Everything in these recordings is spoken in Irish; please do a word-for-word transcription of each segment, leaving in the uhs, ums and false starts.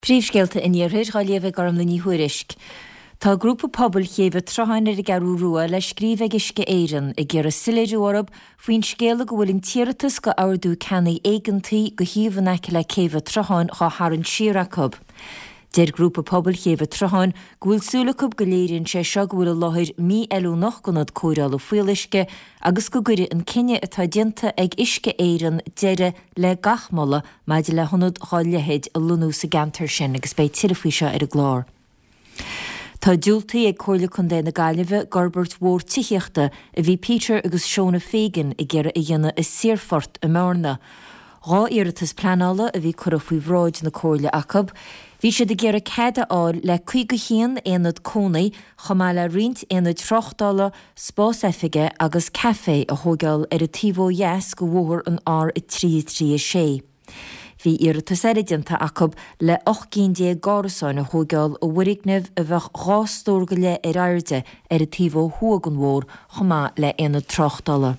Príomhscéalta in Iarthar gá léamh garm le ní huairisc. Tá grúpa pobl chéimh tráthain ar garú rua le scríomh isce éireann i gcearr siléidir orb faoin scéala go bhfuil tíoratas go ardú ceannaí éigeantaí go hiomh aici le céimh tráthain chá tharn siaracab. Deir grúpa pobl chéimh tráthain go bhfuil súlacab go léironn sé seo go bhfuil láthir mí eilú nach gonad cóireáil fuilisce agus go gcuireadh an cinenne atá dianta ag isce éireann deire le gachmala maidir le honad dhá lehéid a lunú sa gantar sin agus beidh tílefaoise ar a glár. Tá dúiltaí ag comhairle chun dé na Gaillimhe Gorbert Mhór Tichíochta a bhí Peter agus Seóna Fégan i gcearr i dhéanamh is Saorfort i Mearna. Rá iarratas pleanála a bhí curtha faoi bhráid na comhairle acab. Bhí sé de gcearr céada áil le chuige chéan éanad cónaí chomá le riint éanad trochtála spás eifige agus caifé a thógáil ar a tíbhó yes go bhóthar an ár i trí trí sé. Bhí iarratas éideanta acab le ochcéan gárasáin a thógáil ó bhuiricnimh a bheith ghástóir go le ar airde ar a tíbhó thuagan mhór chomá le éanad trochtála.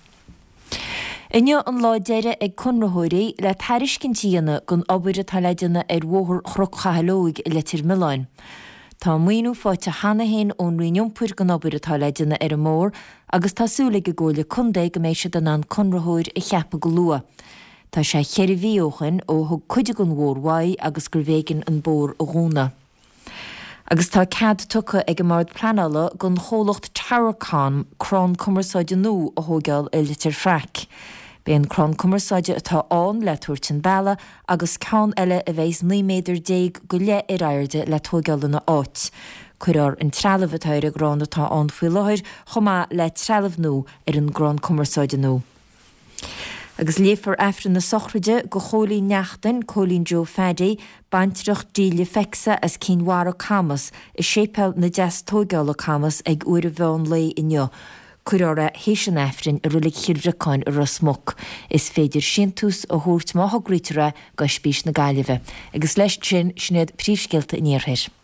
Inne an lá deire ag Conrathuirí le tairiscin tíana gon obair atá leideanna ar bhóthar chruchchahalóig i letir Milláin. Tá muoinú fáte hanahéin ón riompuir gon obair atá leideanna ar a mór agus tásúla go ggóla chundé go mééis den an Conrathúir i cheappa go lua. Tá sé cheirhíochan ó thug cuide gon mhórhaid agus gur bhégan an bór a gúna. Agus tá cad tucha ag mard pleanála gon chólacht Towercon crán cumarsáide nó a thógáil i litir Fraic. Bíon crán cumarsáide atá an le tuairtin balla agus cán eile a bheits ní méidir déag go le ar airde le tógáil na áit. Cuirear an trealamh atá ar a grán atá an faoi láthir chomá le trealamh nó ar an grán cumarsáide nó. Agus léfar eftir na sochraide go chólín neachtain cólín Joe Faddy baintrach díle fexa as cínhhar camas i sépel na deas tógáil camas ag uair a bhean lei inneo. Cuireara héis an efrin a rulig chiirreáin a rasmok. Is féidir sintús a thuirt máth grítere go spís na Gaillimhe. Agus leis sin snéad príomhscéalta in Iarthar.